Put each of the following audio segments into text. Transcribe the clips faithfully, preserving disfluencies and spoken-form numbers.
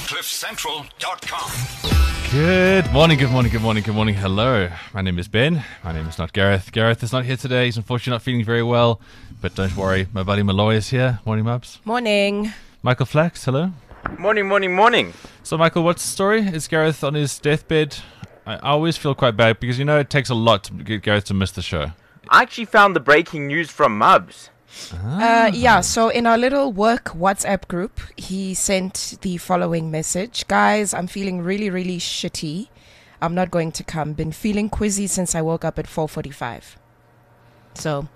cliff central dot com. Good morning, good morning, good morning, good morning. Hello, my name is Ben. My name is not Gareth. Gareth is not here today. He's unfortunately not feeling very well. But don't worry, my buddy Malloy is here. Morning, Mubs. Morning. Michael Flax, hello. Morning, morning, morning. So, Michael, what's the story? Is Gareth on his deathbed? I always feel quite bad because, you know, it takes a lot to get Gareth to miss the show. I actually found the breaking news from Mubs. Uh, yeah, so in our little work WhatsApp group, he sent the following message. Guys, I'm feeling really, really shitty. I'm not going to come. Been feeling quizzy since I woke up at four forty-five. So,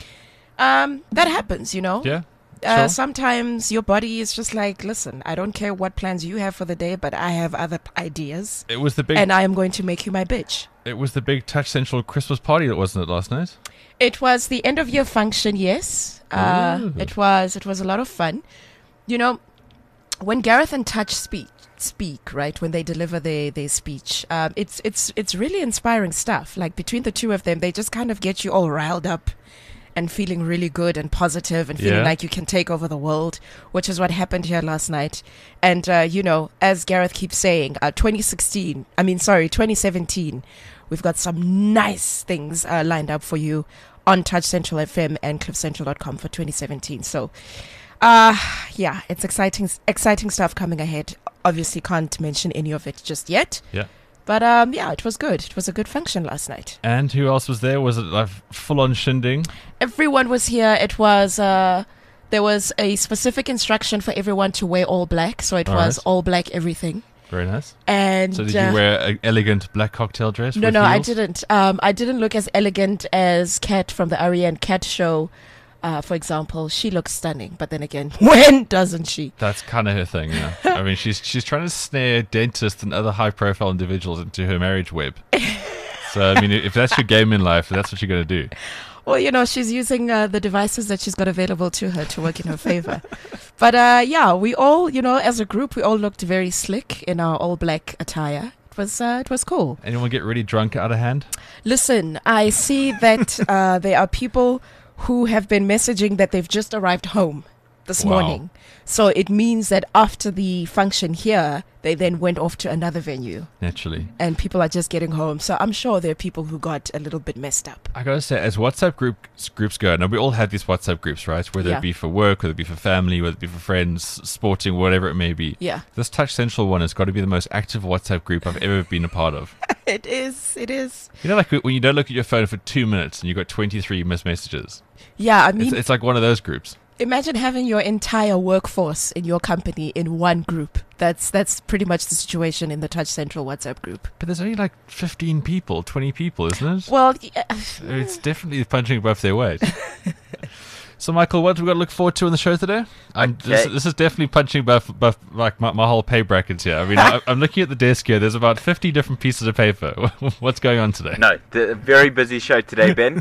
um, that happens, you know? Yeah. Uh, Sure. Sometimes your body is just like, listen, I don't care what plans you have for the day, but I have other p- ideas, It was the big and I am going to make you my bitch. it was the big Touch Central Christmas party, wasn't it, last night? It was the end of year function, yes. Uh, Ooh. it was it was a lot of fun. You know, when Gareth and Touch speak, speak right when they deliver their their speech, um, it's it's it's really inspiring stuff. Like between the two of them, they just kind of get you all riled up and feeling really good and positive and feeling Yeah. like you can take over the world, which is what happened here last night. And uh, you know, as Gareth keeps saying, uh, twenty sixteen, I mean, sorry, twenty seventeen, we've got some nice things uh, lined up for you on Touch Central F M and cliff central dot com for twenty seventeen. So, uh, yeah, it's exciting, exciting stuff coming ahead. Obviously, can't mention any of it just yet. Yeah. But um, yeah, it was good. It was a good function last night. And who else was there? Was it like full-on shindig? Everyone was here. It was uh, there was a specific instruction for everyone to wear all black, so it All was right. all black everything. Very nice. And So did uh, you wear an elegant black cocktail dress? no, with no, I heels? didn't. Um, I didn't look as elegant as Kat from the Ariane Cat show. Uh, for example, she looks stunning, but then again, when doesn't she? That's kind of her thing, yeah. I mean, she's she's trying to snare dentists and other high-profile individuals into her marriage web. So, I mean, if that's your game in life, that's what you're going to do. Well, you know, she's using uh, the devices that she's got available to her to work in her favor. But uh, yeah, we all, you know, as a group, we all looked very slick in our all black attire. It was uh, it was cool. Anyone get really drunk out of hand? Listen, I see that uh, there are people who have been messaging that they've just arrived home this Wow. morning. So it means that after the function here, they then went off to another venue Naturally. and people are just getting home. So I'm sure there are people who got a little bit messed up. I gotta say, as WhatsApp groups groups go, now we all have these WhatsApp groups, right? Whether Yeah. it be for work, whether it be for family, whether it be for friends, sporting, whatever it may be. Yeah, This Touch Central one has got to be the most active WhatsApp group I've ever been a part of. it is. It is. You know, like when you don't look at your phone for two minutes and you've got twenty-three missed messages. Yeah, I mean, It's, it's like one of those groups. imagine having your entire workforce in your company in one group. That's that's pretty much the situation in the Touch Central WhatsApp group. But there's only like fifteen people, twenty people, isn't it? Well, yeah, It's definitely punching above their weight. So, Michael, what have we got to look forward to on the show today? Um, this, Okay. this is definitely punching above, above like my, my whole pay brackets here. I mean, I, I'm looking at the desk here. There's about fifty different pieces of paper. What's going on today? No, the very busy show today, Ben.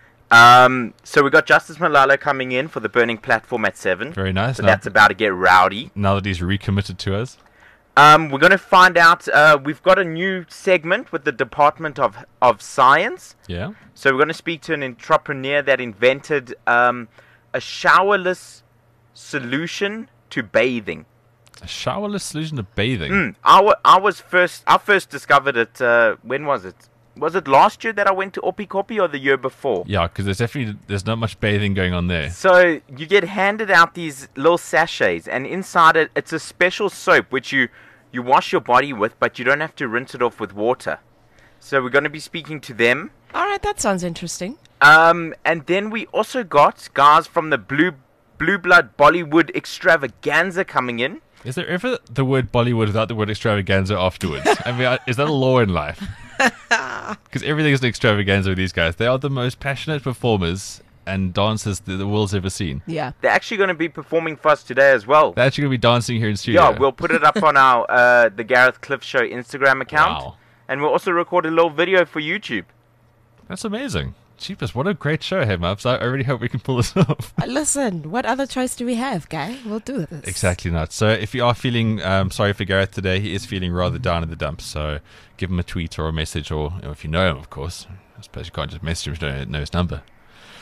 um, so we got Justice Malala coming in for the burning platform at seven. Very nice. So Now, that's about to get rowdy. now that he's recommitted to us. Um, we're going to find out. Uh, we've got a new segment with the Department of of Science. Yeah. So we're going to speak to an entrepreneur that invented um, a showerless solution to bathing. A showerless solution to bathing. Mm, I, wa- I was first. I first discovered it. Uh, when was it? Was it last year that I went to Opikopi or the year before? Yeah, because there's definitely there's not much bathing going on there. So you get handed out these little sachets, and inside it, it's a special soap which you you wash your body with, but you don't have to rinse it off with water. So we're going to be speaking to them. all right, that sounds interesting. Um, and then we also got guys from the Blue Blue Blood Bollywood Extravaganza coming in. Is there ever the word Bollywood without the word extravaganza afterwards? I mean, I- is that a law in life? Because everything is an extravaganza with these guys. They are the most passionate performers and dancers that the world's ever seen. Yeah. They're actually going to be performing for us today as well. They're actually going to be dancing here in studio. Yeah, we'll put it up on our uh, the Gareth Cliff Show Instagram account, Wow. and we'll also record a little video for YouTube. That's amazing. Cheapest, what a great show, hey, Mubs. I I really hope we can pull this off. Uh, Listen, what other choice do we have, guy? We'll do this. Exactly not. So if you are feeling um, sorry for Gareth today, he is feeling rather down in the dumps. So give him a tweet or a message, or, or if you know him, of course. I suppose you can't just message him if you don't know his number.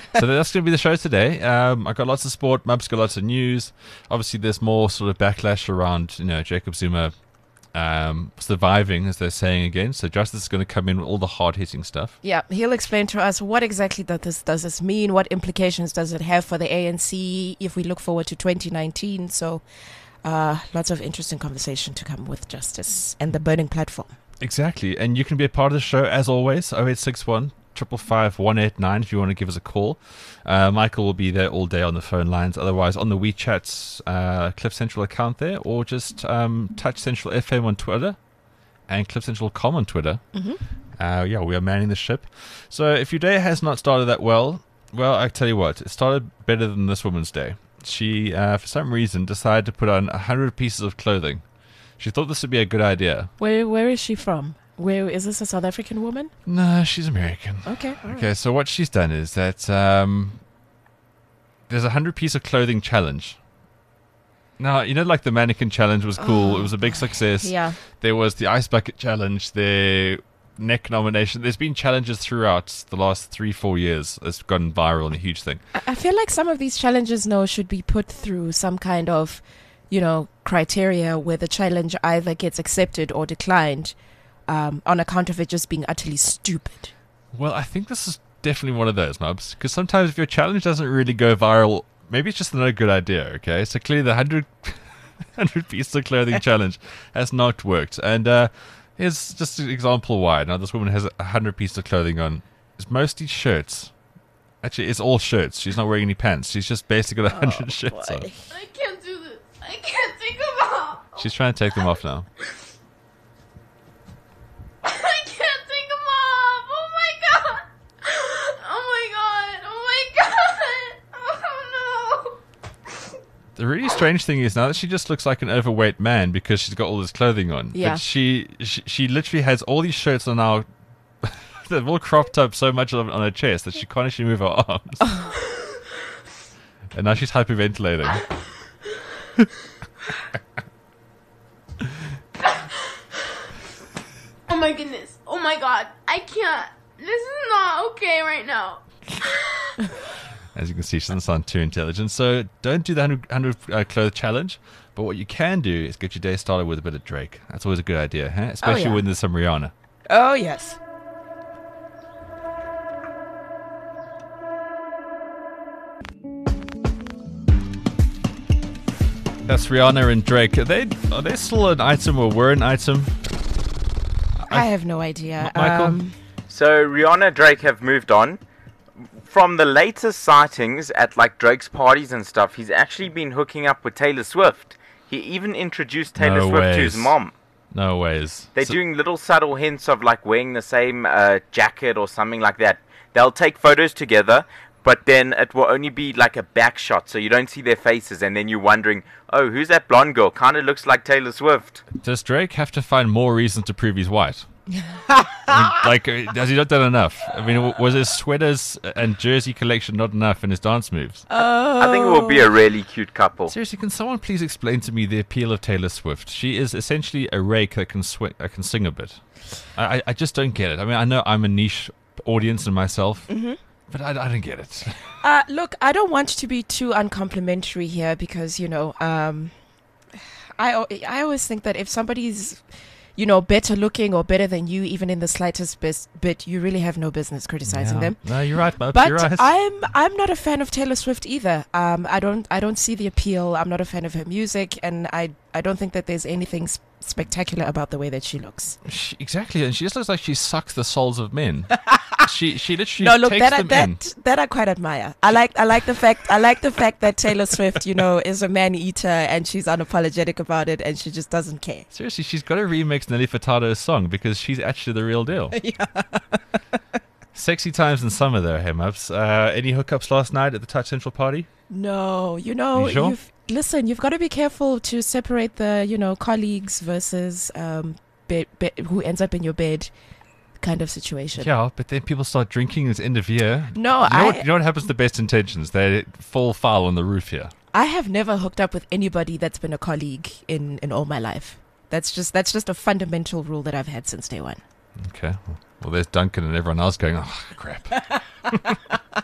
So that's going to be the show today. Um, I got lots of sport. Mub's got lots of news. Obviously, there's more sort of backlash around, you know, Jacob Zuma um, surviving, as they're saying again. So Justice is going to come in with all the hard-hitting stuff. Yeah, he'll explain to us what exactly does this does this mean, what implications does it have for the A N C if we look forward to twenty nineteen. So uh, lots of interesting conversation to come with Justice and the Burning Platform. Exactly. And you can be a part of the show, as always, oh eight six one, five five five, one eight nine if you want to give us a call. Uh, Michael will be there all day on the phone lines. Otherwise, on the WeChat's uh, Cliff Central account there, or just um, Touch Central F M on Twitter and Cliff Central dot com on Twitter. Mm-hmm. Uh, yeah, we are manning the ship. So if your day has not started that well, well, I tell you what, it started better than this woman's day. She, uh, for some reason, decided to put on one hundred pieces of clothing. She thought this would be a good idea. Where Where is she from? Where is this a South African woman? No, she's American. Okay. All Okay, right. so what she's done is that um, there's a hundred piece of clothing challenge. Now, you know, like the mannequin challenge was cool. Oh, it was a big success. Yeah. There was the ice bucket challenge, the neck nomination. There's been challenges throughout the last three, four years. It's gone viral and a huge thing. I I feel like some of these challenges now should be put through some kind of, you know, criteria where the challenge either gets accepted or declined um, on account of it just being utterly stupid. Well, I think this is definitely one of those, Mubs. Because sometimes if your challenge doesn't really go viral, maybe it's just not a good idea, okay? So clearly the one hundred, one hundred piece of clothing challenge has not worked. And uh, here's just an example why. Now, this woman has one hundred pieces of clothing on. It's mostly shirts. Actually, it's all shirts. She's not wearing any pants. She's just basically got one hundred shirts on. I can't do this. I can't think about. She's trying to take them off now. I can't think of off. Oh my god. Oh my god. Oh my god. Oh no. The really strange thing is now that she just looks like an overweight man because she's got all this clothing on. Yeah. But she, she she literally has all these shirts on now. They've all cropped up so much on her chest that she can't actually move her arms. And now she's hyperventilating. Oh my goodness. Oh my god. I can't. This is not okay right now. As you can see, she doesn't sound too intelligent. So don't do the one hundred, one hundred uh, clothes challenge. But what you can do is get your day started with a bit of Drake. That's always a good idea, huh? Especially yeah. when there's some Rihanna. Oh, yes. That's Rihanna and Drake. Are they are they still an item or were an item? I have no idea. M- Michael? Um, So Rihanna and Drake have moved on. From the latest sightings at like Drake's parties and stuff, he's actually been hooking up with Taylor Swift. He even introduced Taylor No Swift to his ways. mom. No ways. They're So- doing little subtle hints of like wearing the same uh, jacket or something like that. They'll take photos together, but then it will only be like a back shot, so you don't see their faces, and then you're wondering, oh, who's that blonde girl? Kind of looks like Taylor Swift. Does Drake have to find more reasons to prove he's white? I mean, like, uh, has he not done enough? I mean, w- was his sweaters and jersey collection not enough in his dance moves? I think it will be a really cute couple. Seriously, can someone please explain to me the appeal of Taylor Swift? She is essentially a rake that can swi- that can sing a bit. I, I, I just don't get it. I mean, I know I'm a niche audience in myself, Mm-hmm. but I, I don't get it. Uh, look, I don't want to be too uncomplimentary here because, you know, um, I, al- I always think that if somebody's, you know, better looking or better than you, even in the slightest bis- bit, you really have no business criticizing Yeah. them. No, you're right, Mubs. But You're right. I'm I'm not a fan of Taylor Swift either. Um, I don't I don't see the appeal. I'm not a fan of her music, and I I don't think that there's anything s- spectacular about the way that she looks. She, exactly, and she just looks like she sucks the souls of men. she she literally no, look, takes that I, them in. that that I quite admire. I like I like the fact I like the fact that Taylor Swift, you know, is a man eater and she's unapologetic about it, and she just doesn't care. Seriously, she's got to remix Nelly Furtado's song because she's actually the real deal. Yeah. Sexy times in summer, though, hey, Mubs. Uh, any hookups last night at the Touch Central party? No, you know, You sure? you've listen. You've got to be careful to separate the you know colleagues versus um bed, bed, who ends up in your bed kind of situation. Yeah, but then people start drinking. It's end of year. No, You know, I what, you know what happens to the best intentions? They fall foul on the roof here. I have never hooked up with anybody that's been a colleague in, in all my life. That's just that's just a fundamental rule that I've had since day one. Okay. Well, there's Duncan and everyone else going, oh, crap.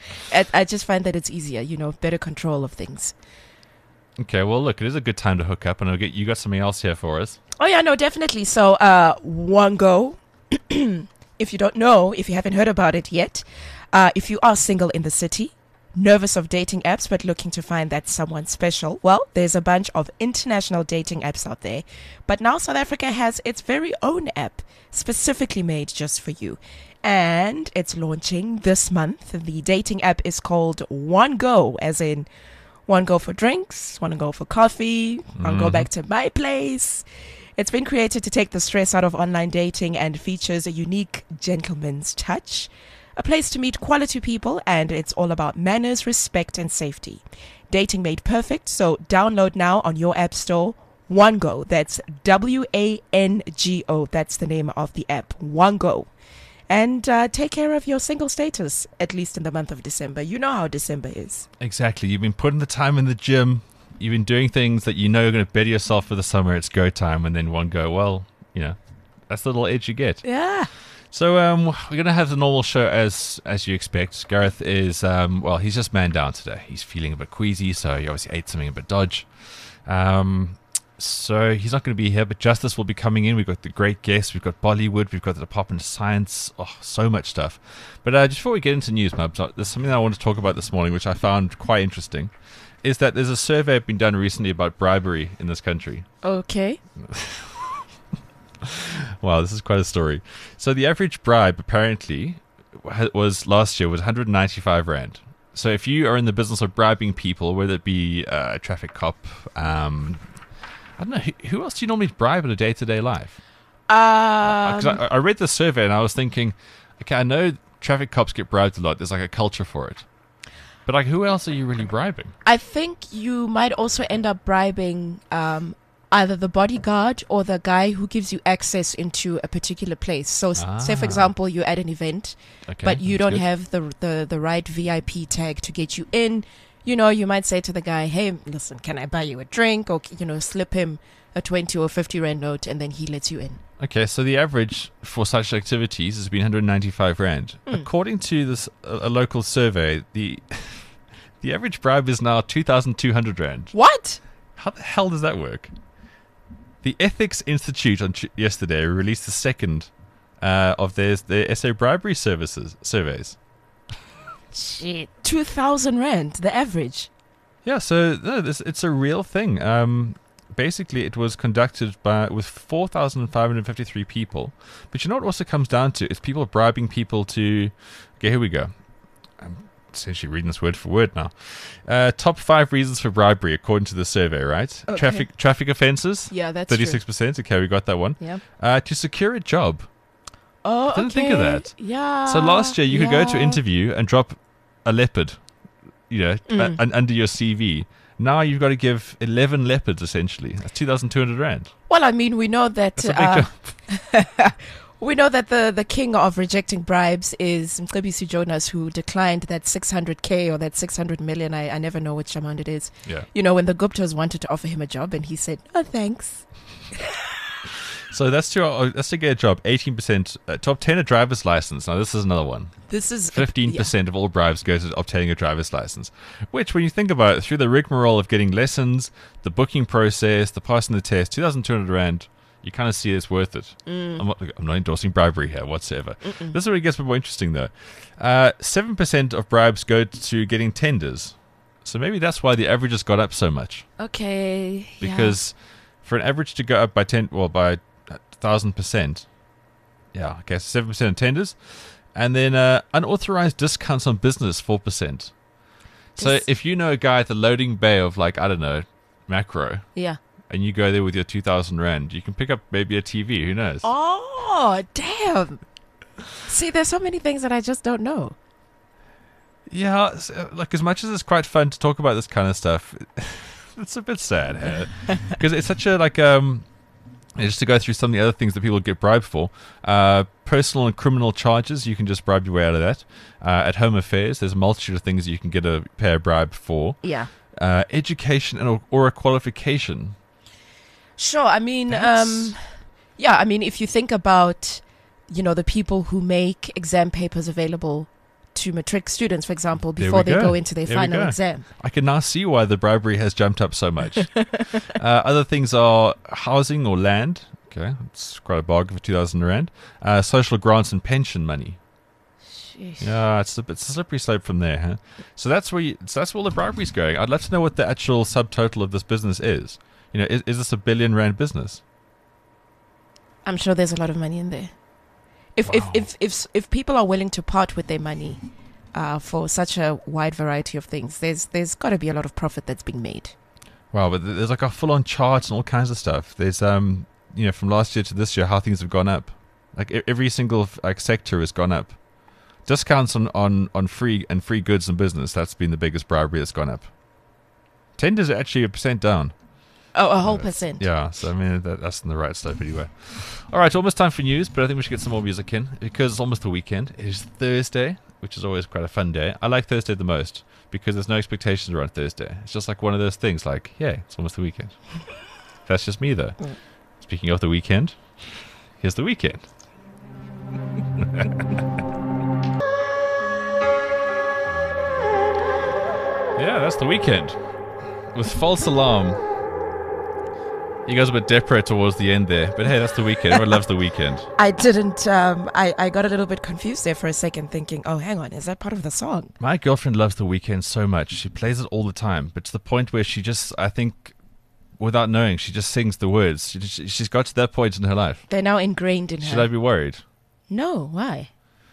I, I just find that it's easier, you know, better control of things. Okay, well, look, it is a good time to hook up, and I'll get you got something else here for us. Oh, yeah, no, definitely. So, uh, Wango, if you don't know, if you haven't heard about it yet, uh, if you are single in the city, nervous of dating apps, but looking to find that someone special, well, there's a bunch of international dating apps out there. But now South Africa has its very own app, specifically made just for you. And it's launching this month. The dating app is called One Go, as in one go for drinks, one go for coffee, one go back to my place. It's been created to take the stress out of online dating and features a unique gentleman's touch, a place to meet quality people, and it's all about manners, respect, and safety. Dating made perfect, so download now on your app store. One Go, that's W A N G O, that's the name of the app, One Go. And uh, take care of your single status, at least in the month of December. You know how December is. Exactly. You've been putting the time in the gym. You've been doing things that you know you're going to better yourself for the summer. It's go time, and then one go. Well, you know, that's the little edge you get. Yeah. So um, we're going to have the normal show as as you expect. Gareth is, um, well, he's just man down today. He's feeling a bit queasy, so he obviously ate something a bit dodge. Um, so he's not going to be here, but Justice will be coming in. We've got the great guests. We've got Bollywood. We've got the Department of Science. Oh, so much stuff. But uh, just before we get into news, Mubs, there's something that I want to talk about this morning, which I found quite interesting, is that there's a survey been done recently about bribery in this country. Okay. Wow, this is quite a story. So the average bribe apparently was last year was one hundred ninety-five rand. So if you are in the business of bribing people, whether it be uh, a traffic cop, um, I don't know, who, who else do you normally bribe in a day-to-day life? Um, 'Cause I, I read the survey and I was thinking, okay, I know traffic cops get bribed a lot. There's like a culture for it. But like, who else are you really bribing? I think you might also end up bribing um, either the bodyguard or the guy who gives you access into a particular place. So, s Ah. say for example, you're at an event, Okay, but you that's don't good. have the, the the right V I P tag to get you in. You know, you might say to the guy, "Hey, listen, can I buy you a drink?" Or you know, slip him a twenty or fifty rand note, and then he lets you in. Okay, so the average for such activities has been one hundred ninety-five rand. Mm. According to this a, a local survey, the the average bribe is now two thousand two hundred rand. What? How the hell does that work? The Ethics Institute on t- yesterday released the second uh, of their their S A bribery services surveys. Shit, two thousand rand, the average. Yeah, so no, this, it's a real thing. Um, basically, it was conducted by with four thousand five hundred fifty-three people. But you know what it also comes down to? It's people bribing people to... Okay, here we go. I'm essentially reading this word for word now. Uh, top five reasons for bribery, according to the survey, right? Okay. Traffic traffic offences, Yeah, that's thirty-six percent. Okay, we got that one. true. Yeah. Uh, to secure a job. Oh, Didn't okay. think of that. Yeah. So last year, you could go to yeah. interview and drop a leopard, you know, Mm. uh, un- under your C V. Now you've got to give eleven leopards, essentially. That's two thousand two hundred rand. Well, I mean, we know that That's a big uh, jump. we know that the, the king of rejecting bribes is Mcebisi Jonas, who declined that six hundred K or that six hundred million. I, I never know which amount it is. Yeah. You know, when the Guptas wanted to offer him a job, and he said, "Oh, thanks." So that's to uh, that's to get a job. eighteen percent uh, to obtain a driver's license. Now this is another one. This is Fifteen percent of all bribes go to obtaining a driver's license. Which, when you think about it, through the rigmarole of getting lessons, the booking process, the passing the test, two thousand two hundred rand, you kind of see it's worth it. Mm. I'm, not, I'm not endorsing bribery here whatsoever. This is where it gets a bit more interesting, though. Uh, Seven percent of bribes go to getting tenders. So maybe that's why the average has got up so much. Yeah. Okay. yeah. Because for an average to go up by ten, well, by thousand percent, yeah, okay, so seven percent of tenders, and then uh, unauthorized discounts on business, four percent. So This- if you know a guy at the loading bay of like I don't know, Macro, Yeah. and you go there with your two thousand rand, you can pick up maybe a T V. Who knows? Oh, damn. See, there's so many things that I just don't know. Yeah, so, like as much as it's quite fun to talk about this kind of stuff, it's a bit sad because it's such a like um. Just to go through some of the other things that people get bribed for. Uh, personal and criminal charges, you can just bribe your way out of that. Uh, at Home Affairs, there's a multitude of things you can get a pay a bribe for. Yeah. Uh, education and or a qualification. Sure. I mean, That's- um, yeah, I mean, if you think about, you know, the people who make exam papers available to matric students, for example, There before we they go. go into their There we final go. exam. I can now see why the bribery has jumped up so much. uh, other things are housing or land. Okay, it's quite a bargain for two thousand rand. Uh, social grants and pension money. Sheesh. Yeah, it's a, it's a slippery slope from there, huh? So that's where you, so that's where all the bribery's going. I'd love to know what the actual subtotal of this business is. You know, is, is this a billion rand business? I'm sure there's a lot of money in there. If if, Wow. if if if people are willing to part with their money uh, for such a wide variety of things, there's there's got to be a lot of profit that's being made. Wow, but there's like a full-on chart and all kinds of stuff. There's um, you know, from last year to this year, how things have gone up. Like e- every single like sector has gone up. Discounts on, on, on free and free goods and business. That's been the biggest bribery that's gone up. Tenders are actually a percent down. Oh, a whole Uh, percent. Yeah, so I mean that, that's in the right slope anyway. All right, almost time for news, but I think we should get some more music in because it's almost the weekend. It is Thursday, which is always quite a fun day. I like Thursday the most because there's no expectations around Thursday. It's just like one of those things, like, yeah, it's almost the weekend. That's just me though. Mm. Speaking of the weekend, here's the weekend. Yeah, that's the weekend with False Alarm. You guys are a bit desperate towards the end there, but hey, that's the weekend. Everyone loves the weekend. I didn't. Um, I I got a little bit confused there for a second, thinking, "Oh, hang on, is that part of the song?" My girlfriend loves the weekend so much. She plays it all the time, but to the point where she just, I think, without knowing, she just sings the words. She, she, she's got to that point in her life. They're now ingrained in Should her. I be worried? No, why?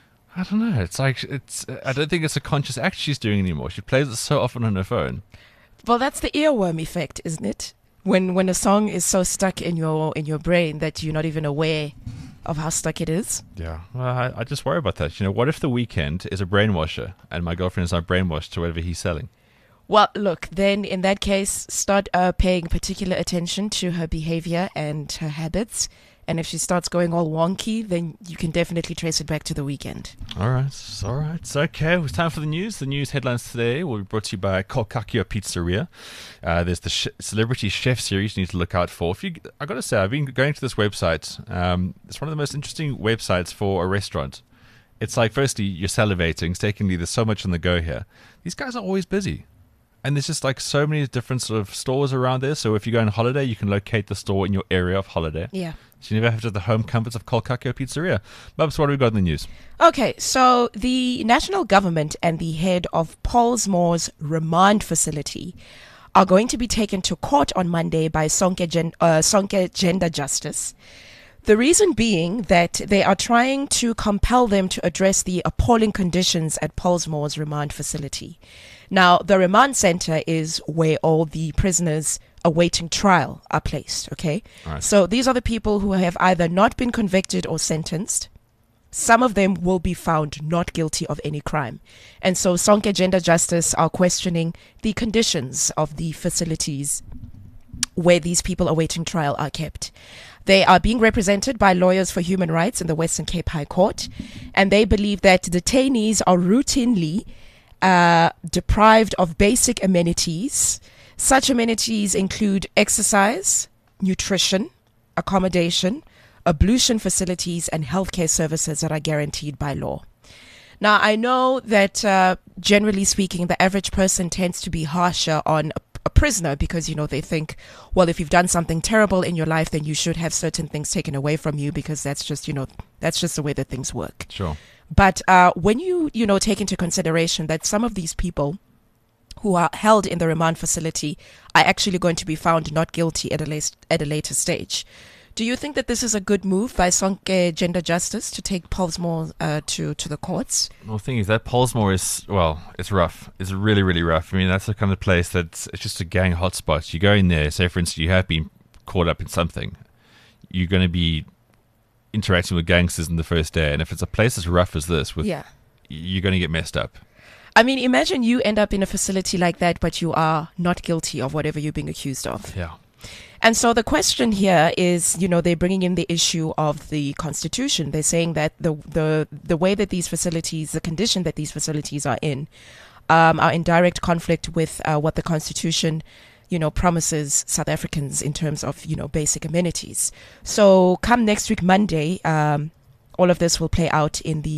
I don't know. It's like, it's. I don't think it's a conscious act she's doing anymore. She plays it so often on her phone. Well, that's the earworm effect, isn't it? When when a song is so stuck in your in your brain that you're not even aware of how stuck it is. Yeah. Well, I, I just worry about that. You know, what if the weekend is a brainwasher and my girlfriend is not brainwashed to whatever he's selling? Well, look, then in that case, start uh, paying particular attention to her behavior and her habits. And if she starts going all wonky, then you can definitely trace it back to the weekend. All right, all right. It's okay. It's time for the news. The news headlines today will be brought to you by Kolkakio Pizzeria. Uh, there's the sh- Celebrity Chef series you need to look out for. If you, I got to say, I've been going to this website. Um, it's one of the most interesting websites for a restaurant. It's like, firstly, you're salivating. Secondly, there's so much on the go here. These guys are always busy. And there's just like so many different sort of stores around there. So if you go on holiday, you can locate the store in your area of holiday. Yeah. So you never have to have the home comforts of Kolkakio Pizzeria. Bubs, what have we got in the news? Okay, so the national government and the head of Pollsmoor's remand facility are going to be taken to court on Monday by Sonke, Gen- uh, Sonke Gender Justice. The reason being that they are trying to compel them to address the appalling conditions at Pollsmoor's remand facility. Now, the remand center is where all the prisoners awaiting trial are placed, okay? Right. So these are the people who have either not been convicted or sentenced. Some of them will be found not guilty of any crime. And so Sonke Gender Justice are questioning the conditions of the facilities where these people awaiting trial are kept. They are being represented by lawyers for human rights in the Western Cape High Court, and they believe that detainees are routinely uh, deprived of basic amenities. Such amenities include exercise, nutrition, accommodation, ablution facilities, and healthcare services that are guaranteed by law. Now, I know that uh, generally speaking, the average person tends to be harsher on a, a prisoner because, you know, they think, well, if you've done something terrible in your life, then you should have certain things taken away from you because that's just, you know, that's just the way that things work. Sure. But uh, when you, you know, take into consideration that some of these people who are held in the remand facility are actually going to be found not guilty at a, las- at a later stage, do you think that this is a good move by Sonke Gender Justice to take Pollsmoor uh, to, to the courts? Well, the thing is that Pollsmoor is, well, it's rough. It's really, really rough. I mean, that's the kind of place that's it's just a gang hotspot. You go in there, say, for instance, you have been caught up in something. You're going to be interacting with gangsters in the first day. And if it's a place as rough as this, with Yeah. you're going to get messed up. I mean, imagine you end up in a facility like that, but you are not guilty of whatever you're being accused of. Yeah. And so the question here is, you know, they're bringing in the issue of the Constitution. They're saying that the the the way that these facilities, the condition that these facilities are in, um, are in direct conflict with uh, what the Constitution, you know, promises South Africans in terms of, you know, basic amenities. So come next week, Monday, um, all of this will play out in the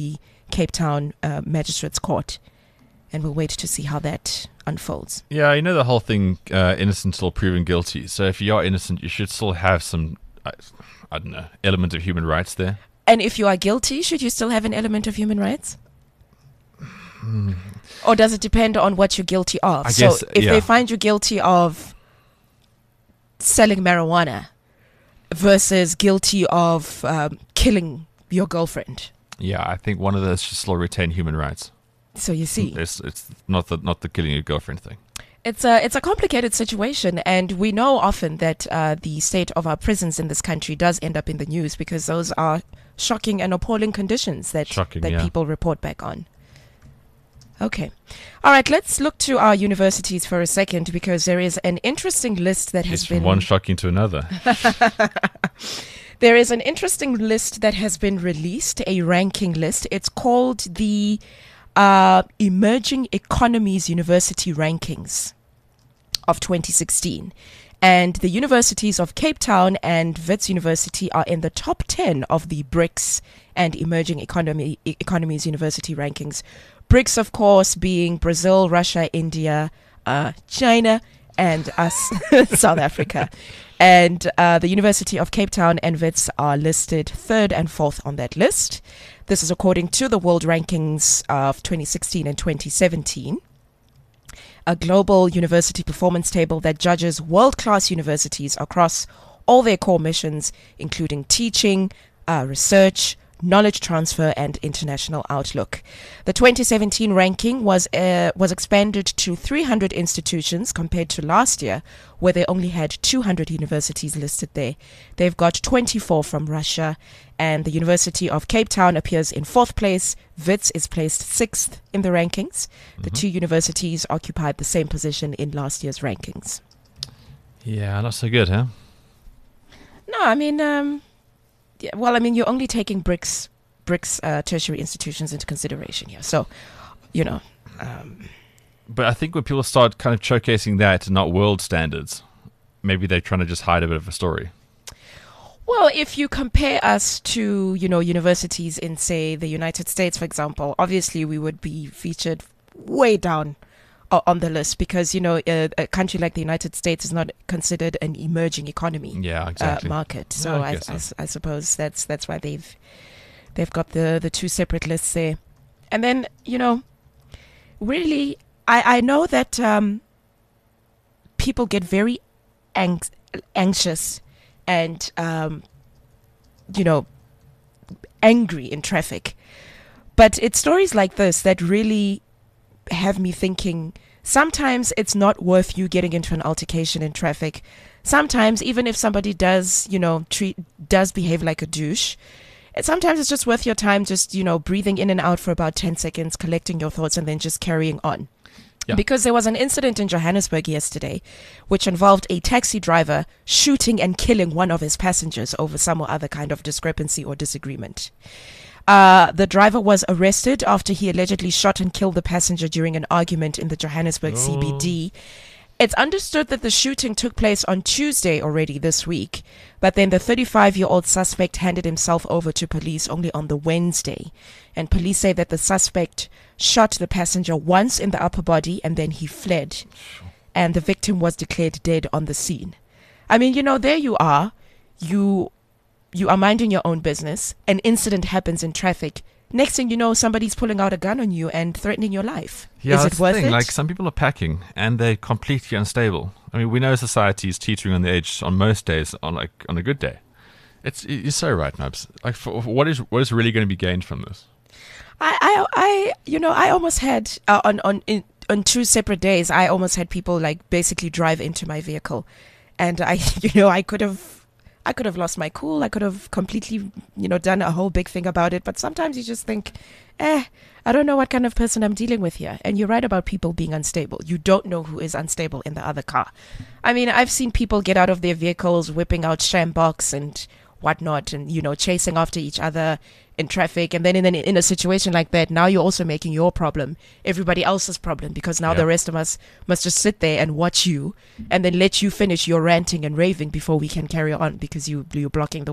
Cape Town uh, Magistrates Court. And we'll wait to see how that unfolds. Yeah, you know the whole thing, uh, innocent till proven guilty. So if you are innocent, you should still have some, I, I don't know, element of human rights there. And if you are guilty, should you still have an element of human rights? Or does it depend on what you're guilty of? I so guess, if yeah. they find you guilty of selling marijuana versus guilty of um, killing your girlfriend. Yeah, I think one of those should still retain human rights. So you see, It's it's not the not the killing your girlfriend thing. it's a it's a complicated situation, and we know often that uh, the state of our prisons in this country does end up in the news because those are shocking and appalling conditions that Shocking, that yeah. people report back on. Okay, all right. Let's look to our universities for a second because there is an interesting list that has It's been from one shocking to another. There is an interesting list that has been released, a ranking list. It's called the uh, Emerging Economies University Rankings of twenty sixteen. And the universities of Cape Town and Wits University are in the top ten of the BRICS and Emerging Economy, E- Economies University Rankings. BRICS, of course, being Brazil, Russia, India, uh, China, and us, South Africa. And uh, the University of Cape Town and Wits are listed third and fourth on that list. This is according to the World Rankings of twenty sixteen and twenty seventeen, a global university performance table that judges world-class universities across all their core missions, including teaching, uh, research, knowledge transfer, and international outlook. The twenty seventeen ranking was uh, was expanded to three hundred institutions compared to last year, where they only had two hundred universities listed there. They've got twenty-four from Russia, and the University of Cape Town appears in fourth place. Wits is placed sixth in the rankings. The two universities occupied the same position in last year's rankings. Yeah, not so good, huh? No, I mean, um, yeah, well, I mean, you're only taking BRICS, BRICS uh, tertiary institutions into consideration here. So, you know, um, But I think when people start kind of showcasing that and not world standards, maybe they're trying to just hide a bit of a story. well, if you compare us to, you know, universities in, say, the United States, for example, obviously we would be featured way down o- on the list because, you know, a, a country like the United States is not considered an emerging economy Yeah, uh, exactly. market. So Yeah, I I, guess I, so. s- I suppose that's that's why they've they've got the, the two separate lists there. And then, you know, really, I, I know that um, people get very ang- anxious and, um, you know, angry in traffic. But it's stories like this that really have me thinking sometimes it's not worth you getting into an altercation in traffic. Sometimes, even if somebody does, you know, treat does behave like a douche, it- sometimes it's just worth your time just, you know, breathing in and out for about ten seconds, collecting your thoughts, and then just carrying on. Yeah. Because there was an incident in Johannesburg yesterday which involved a taxi driver shooting and killing one of his passengers over some or other kind of discrepancy or disagreement. Uh, the driver was arrested after he allegedly shot and killed the passenger during an argument in the Johannesburg C B D. It's understood that the shooting took place on Tuesday already this week, but then the thirty-five-year-old suspect handed himself over to police only on the Wednesday. And police say that the suspect shot the passenger once in the upper body and then he fled. And the victim was declared dead on the scene. I mean, you know, there you are. You you are minding your own business. An incident happens in traffic. Next thing you know, somebody's pulling out a gun on you and threatening your life. Yeah, Is that's it worth the thing. it? Like, some people are packing and they're completely unstable. I mean, we know society is teetering on the edge on most days, on like on a good day. It's you're so right, Nubs. Like, for, for what is what is really going to be gained from this? I, I, I, you know, I almost had uh, on on in, on two separate days. I almost had people like basically drive into my vehicle, and I, you know, I could have, I could have lost my cool. I could have completely, you know, done a whole big thing about it. But sometimes you just think, eh, I don't know what kind of person I'm dealing with here. And you're right about people being unstable. You don't know who is unstable in the other car. I mean, I've seen people get out of their vehicles, whipping out shambox and whatnot, and you know, chasing after each other in traffic. And then in, an, in a situation like that, now you're also making your problem everybody else's problem, because now Yeah. the rest of us must just sit there and watch you and then let you finish your ranting and raving before we can carry on because you, you're blocking the way.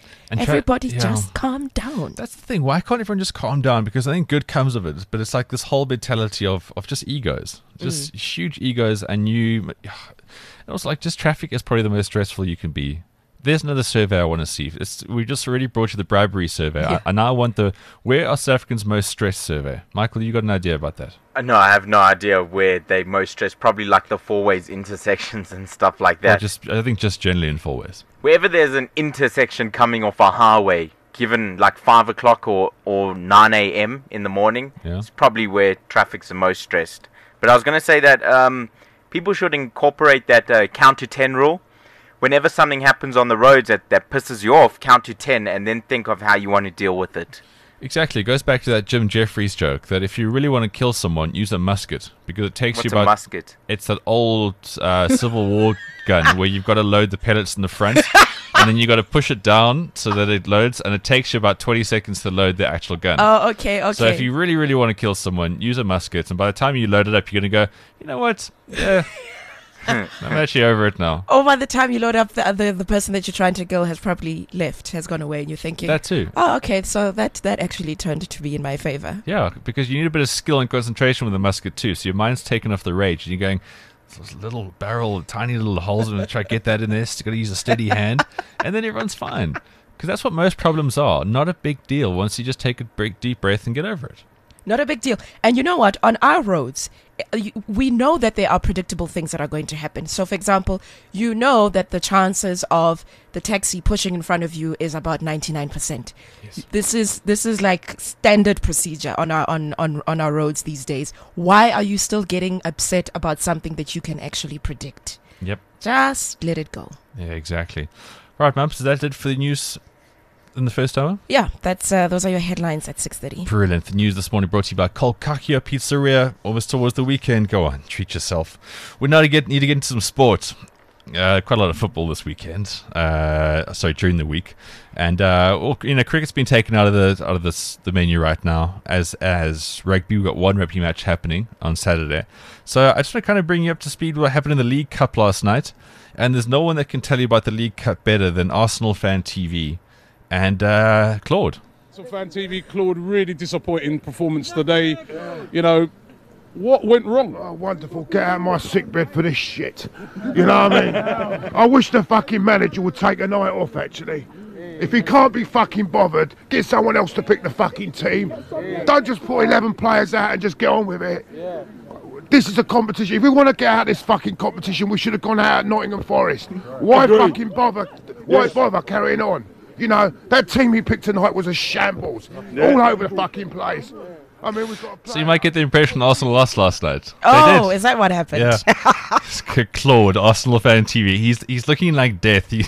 And tra- Everybody yeah. just calm down. That's the thing. Why can't everyone just calm down? Because I think good comes of it, but it's like this whole mentality of, of just egos, just Mm. huge egos, and you. And also, like, just traffic is probably the most stressful you can be. There's another survey I want to see. It's, we just already brought you the bribery survey. Yeah. I, I now want the where are South Africans most stressed survey. Michael, you got an idea about that? Uh, No, I have no idea where they most stressed. Probably like the four ways intersections and stuff like Or that. just I think just generally in four ways. Wherever there's an intersection coming off a highway, given like five o'clock or, or nine a.m. in the morning, Yeah. it's probably where traffic's the most stressed. But I was going to say that um, people should incorporate that uh, count to ten rule. Whenever something happens on the roads that, that pisses you off, count to ten and then think of how you want to deal with it. Exactly. It goes back to that Jim Jeffries joke that if you really want to kill someone, use a musket because it takes What's you a about. musket? It's that old uh, Civil War gun where you've got to load the pellets in the front, and then you got to push it down so that it loads, and it takes you about twenty seconds to load the actual gun. Oh, okay, okay. So if you really, really want to kill someone, use a musket, and by the time you load it up, you're going to go, you know what? Yeah, I'm actually over it now. Or by the time you load up, the other the person that you're trying to kill has probably left, has gone away, and you're thinking, That too. oh, okay, so that that actually turned to be in my favor. Yeah, because you need a bit of skill and concentration with a musket too. So your mind's taken off the rage, and you're going, this little barrel, tiny little holes in it, try to get that in there. So you got to use a steady hand, and then everyone's fine. Because that's what most problems are. Not a big deal once you just take a big, deep breath and get over it. Not a big deal. And you know what? On our roads, uh, you- we know that there are predictable things that are going to happen. So, for example, you know that the chances of the taxi pushing in front of you is about ninety-nine percent. Yes. This is this is like standard procedure on our on, on, on our roads these days. Why are you still getting upset about something that you can actually predict? Yep. Just let it go. Yeah, exactly. Right, Mumps, is that it for the news in the first hour? Yeah, that's uh, those are your headlines at six thirty. Brilliant. The news this morning brought to you by Kolkakia Pizzeria. Almost towards the weekend. Go on, treat yourself. We now get, need to get into some sports. Uh, quite a lot of football this weekend. Uh, sorry, during the week, and uh, well, you know, cricket's been taken out of the out of this the menu right now. As as rugby, we've got one rugby match happening on Saturday. So I just want to kind of bring you up to speed with what happened in the League Cup last night. And there's no one that can tell you about the League Cup better than Arsenal Fan T V and uh, Claude. So Fan T V, Claude, really disappointing performance today. You know, what went wrong? Oh, wonderful. Get out of my sick bed for this shit. You know what I mean? I wish the fucking manager would take a night off, actually. If he can't be fucking bothered, get someone else to pick the fucking team. Don't just put eleven players out and just get on with it. This is a competition. If we want to get out of this fucking competition, we should have gone out at Nottingham Forest. Why Agreed. fucking bother? Why Yes. bother carrying on? You know, that team he picked tonight was a shambles. All over the fucking place. I mean, we've got to play. So you might get the impression Arsenal lost last night. They Oh, did. is that what happened? Yeah. C- Claude, Arsenal Fan T V. He's he's looking like death. He,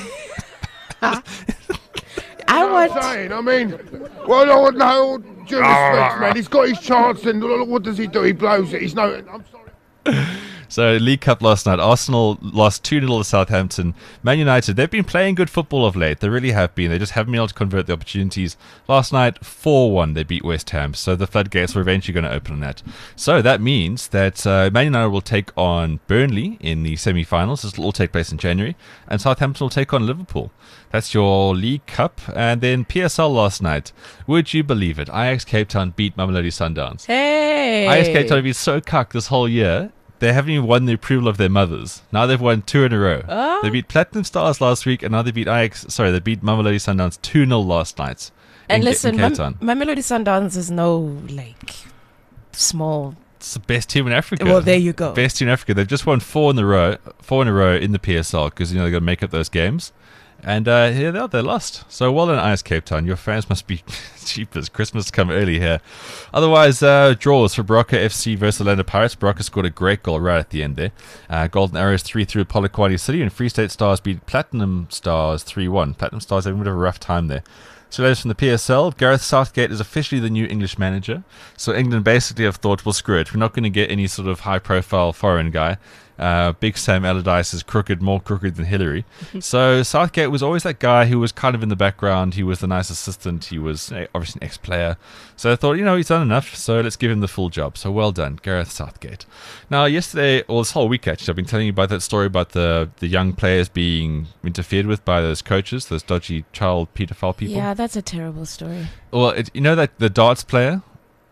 I I'm want. saying, I mean, well, no, no, due respect, man, he's got his chance, and what does he do? He blows it. He's no. I'm sorry. So League Cup last night, Arsenal lost two nil to Southampton. Man United, they've been playing good football of late. They really have been. They just haven't been able to convert the opportunities. Last night, four one, they beat West Ham. So the floodgates were eventually going to open on that. So that means that uh, Man United will take on Burnley in the semi-finals. This will all take place in January. And Southampton will take on Liverpool. That's your League Cup. And then P S L last night. Would you believe it? Ajax Cape Town beat Mamelodi Sundowns. Hey. Ajax Cape Town have been so cucked this whole year. They haven't even won the approval of their mothers. Now they've won two in a row. Oh. They beat Platinum Stars last week, and now they beat Ajax. Sorry, they beat Mamelodi Sundowns two nil last night. And in, listen, in Mam- Cape Town. Mamelodi Sundowns is no like small. It's the best team in Africa. Well, there you go. Best team in Africa. They've just won four in a row, four in a row in the P S L because you know they're going to make up those games. And uh, here they are, they lost. So well done, Ajax Cape Town. Your fans must be cheap as Christmas come early here. Otherwise, uh, draws for Baraka F C versus Orlando Pirates. Baraka scored a great goal right at the end there. Uh, Golden Arrows three three Polokwane City, and Free State Stars beat Platinum Stars three one. Platinum Stars having a bit of a rough time there. So those from the P S L, Gareth Southgate is officially the new English manager. So England basically have thought, well, screw it. We're not going to get any sort of high-profile foreign guy. Uh, Big Sam Allardyce is crooked, more crooked than Hillary. So Southgate was always that guy who was kind of in the background. He was the nice assistant. He was uh, obviously an ex-player. So I thought, you know, he's done enough, so let's give him the full job. So well done, Gareth Southgate. Now, yesterday, or this whole week actually, I've been telling you about that story about the, the young players being interfered with by those coaches, those dodgy child paedophile people. Yeah, that's a terrible story. Well, it, you know that the darts player?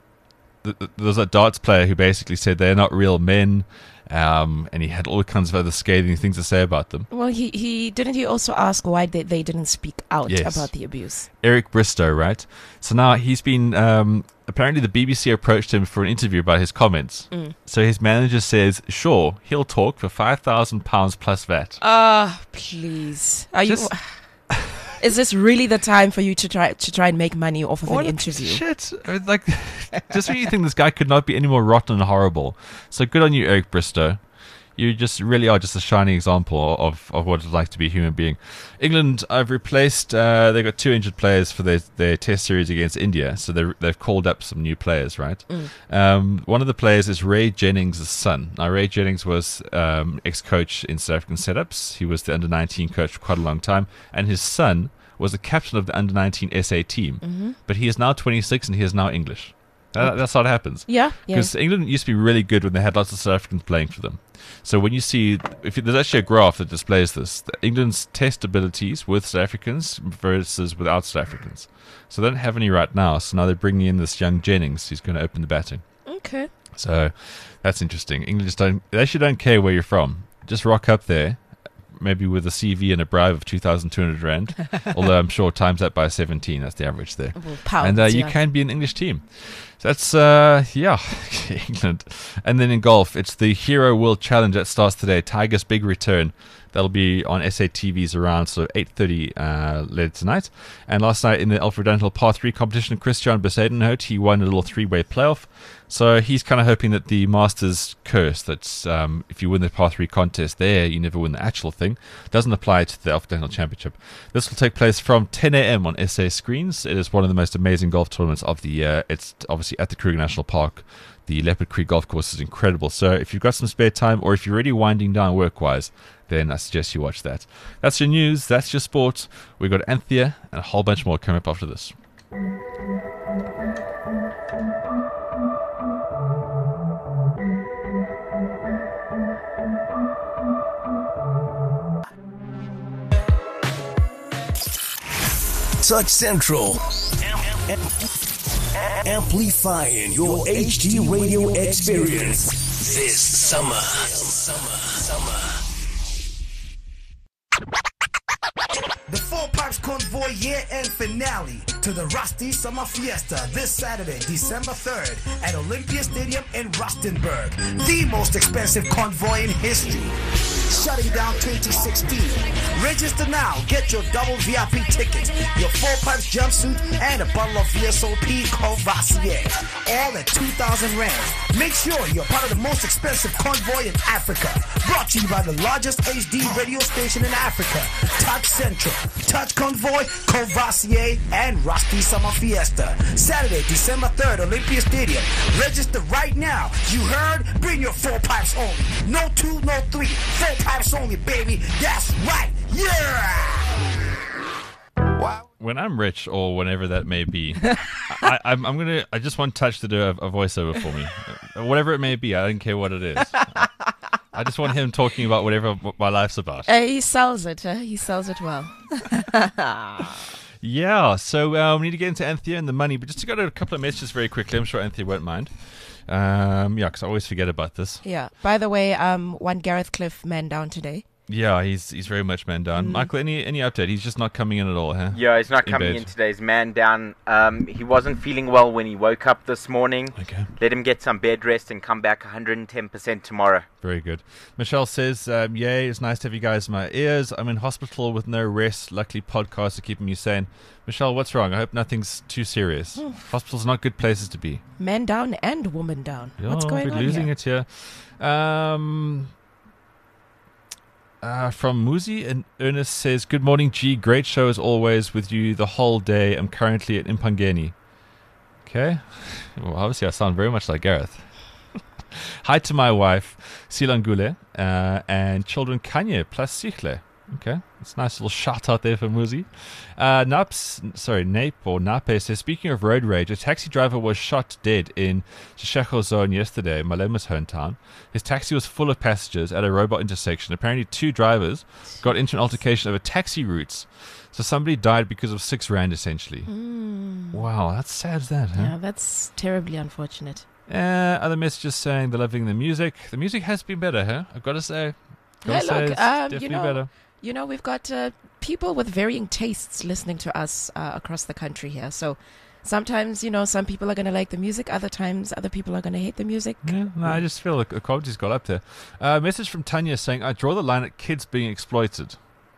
The, the, there was a darts player who basically said they're not real men, um, and he had all kinds of other scathing things to say about them. Well, he, he didn't he also ask why they, they didn't speak out Yes. about the abuse? Eric Bristow, right? So now he's been, um, apparently the B B C approached him for an interview about his comments. Mm. So his manager says, sure, he'll talk for five thousand pounds plus V A T. Ah, please. Are Just- you? Is this really the time for you to try to try and make money off of What an a interview? Shit. I mean, like, just when you think this guy could not be any more rotten and horrible. So good on you, Eric Bristow. You just really are just a shining example of, of what it's like to be a human being. England, I've replaced, uh, they've got two injured players for their, their test series against India. So they're, they've called up some new players, right? Mm. Um, one of the players is Ray Jennings' son. Now, Ray Jennings was um, ex-coach in South African setups. He was the under nineteen coach for quite a long time. And his son was the captain of the under nineteen S A team. Mm-hmm. But he is now twenty-six and he is now English. That, that's how it happens. Yeah, yeah. Because England used to be really good when they had lots of South Africans playing for them. So when you see, if you, there's actually a graph that displays this, the England's test abilities with South Africans versus without South Africans. So they don't have any right now. So now they're bringing in this young Jennings who's going to open the batting. Okay. So that's interesting. England just don't, they actually don't care where you're from. Just rock up there, maybe with a C V and a bribe of two thousand two hundred rand. Although I'm sure times that by seventeen, that's the average there. Well, pounds, and uh, you yeah. can be an English team. So that's, uh, yeah, England. And then in golf, it's the Hero World Challenge that starts today. Tiger's big return. That'll be on S A T Vs around so eight thirty uh, later tonight. And last night in the Alfred Dunhill Par three competition, Christian Bezuidenhout, he won a little three-way playoff. So he's kind of hoping that the Masters curse, that's um, if you win the Par three contest there, you never win the actual thing, doesn't apply to the Alfred Dunhill Championship. This will take place from ten a.m. on S A screens. It is one of the most amazing golf tournaments of the year. It's obviously at the Kruger National Park. The Leopard Creek Golf Course is incredible. So if you've got some spare time or if you're already winding down work-wise, then I suggest you watch that. That's your news. That's your sport. We've got Anthea and a whole bunch more coming up after this. Touch Central. Amplifying your H D radio experience this summer. Summer, summer. The Four Pipes Convoy year-end finale to the Rusty Summer Fiesta this Saturday, December third at Olympia Stadium in Rustenburg. The most expensive convoy in history. Shutting down twenty sixteen. Register now. Get your double V I P tickets, your Four Pipes jumpsuit, and a bottle of V S O P Courvoisier. All at two thousand rand. Make sure you're part of the most expensive convoy in Africa. Brought to you by the largest H D radio station in Africa, Touch Central, Touch Convoy, Courvoisier, and Rusty Summer Fiesta. Saturday, December third, Olympia Stadium. Register right now. You heard? Bring your Four Pipes only. No two, no three. Four Pipes only, baby. That's right. Yeah! Wow. When I'm rich, or whenever that may be, I, I'm, I'm gonna. I just want Touch to do a, a voiceover for me, Uh, whatever it may be. I don't care what it is. I, I just want him talking about whatever my life's about. Uh, he sells it. Huh? He sells it well. Yeah. So uh, we need to get into Anthea and the money, but just to go to a couple of messages very quickly. I'm sure Anthea won't mind. Um, yeah, because I always forget about this. Yeah. By the way, um, one Gareth Cliff man down today. Yeah, he's he's very much man down. Mm. Michael, any any update? He's just not coming in at all, huh? Yeah, he's not In coming bed. in today. He's man down. Um, he wasn't feeling well when he woke up this morning. Okay. Let him get some bed rest and come back one hundred ten percent tomorrow. Very good. Michelle says, um, yay, it's nice to have you guys in my ears. I'm in hospital with no rest. Luckily, podcasts are keeping me sane. Michelle, what's wrong? I hope nothing's too serious. Hospitals are not good places to be. Man down and woman down. What's Oh, going we're on losing here? it here. Um, uh, from Muzi, and Ernest says, good morning, G. Great show as always with you the whole day. I'm currently at Impangeni. Okay. Well, obviously, I sound very much like Gareth. Hi to my wife, Silangule, uh, and children Kanye plus Sichle. Okay, it's a nice little shout out there for Muzi. Uh, Naps, sorry, Nape or Nape says, speaking of road rage, a taxi driver was shot dead in Shisheko Zone yesterday, Malema's hometown. His taxi was full of passengers at a robot intersection. Apparently, two drivers got into an altercation over taxi routes. So somebody died because of six rand, essentially. Mm. Wow, that's sad as that, huh? Yeah, that's terribly unfortunate. Uh, other messages saying they're loving the music. The music has been better, huh? I've got to say. Got Hey, to say look, it's um, definitely you know, better. You know, we've got uh, people with varying tastes listening to us uh, across the country here. So sometimes, you know, some people are going to like the music. Other times, other people are going to hate the music. Yeah, no, I just feel like the quality's got up there. A uh, message from Tanya saying, I draw the line at kids being exploited.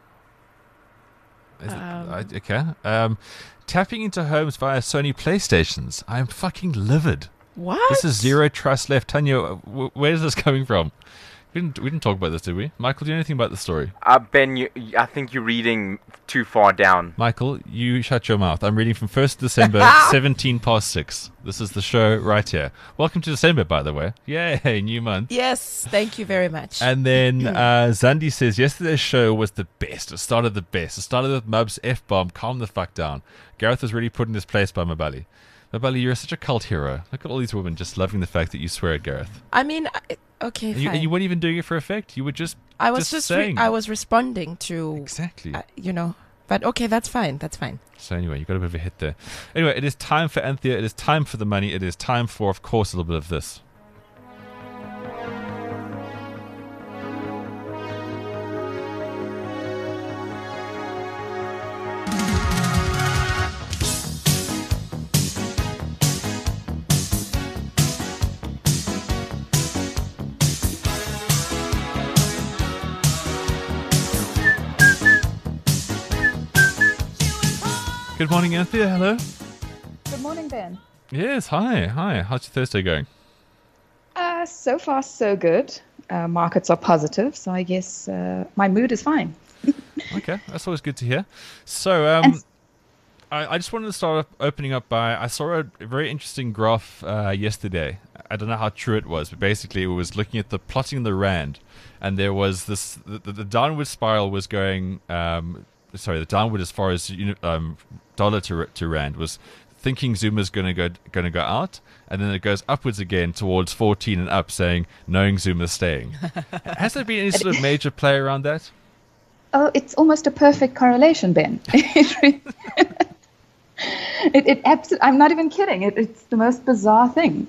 Is Um, it, I, okay. Um, tapping into homes via Sony PlayStations. I'm fucking livid. What? This is zero trust left. Tanya, w- where is this coming from? We didn't, we didn't talk about this, did we? Michael, do you know anything about the story? Uh, Ben, you, I think you're reading too far down. Michael, you shut your mouth. I'm reading from first of December, seventeen past six. This is the show right here. Welcome to December, by the way. Yay, new month. Yes, thank you very much. And then uh, Zandi says, yesterday's show was the best. It started the best. It started with Mub's F-bomb. Calm the fuck down. Gareth was really put in this place by Mabali. Mabali, you're such a cult hero. Look at all these women just loving the fact that you swear at Gareth. I mean, I, okay, And you, fine. and you weren't even doing it for effect. You were just I was just, just, re- saying. I was responding to, Exactly. uh, you know, but okay, that's fine, that's fine. So anyway, you got a bit of a hit there. Anyway, it is time for Anthea. It is time for the money. It is time for, of course, a little bit of this. Good morning, Anthea. Hello. Good morning, Ben. Yes, hi. Hi. How's your Thursday going? Uh, so far, so good. Uh, markets are positive, so I guess uh, my mood is fine. Okay, that's always good to hear. So, um, And- I, I just wanted to start up opening up by, I saw a very interesting graph uh, yesterday. I don't know how true it was, but basically it was looking at the plotting the rand, and there was this, the, the, the downward spiral was going, um, sorry, the downward as far as uni- um, dollar to to rand was thinking Zuma's going to go going to go out, and then it goes upwards again towards fourteen and up, saying knowing Zuma's staying. Has there been any sort of major play around that? Oh, it's almost a perfect correlation, Ben. it, re- it, it abso- I'm not even kidding. It, it's the most bizarre thing.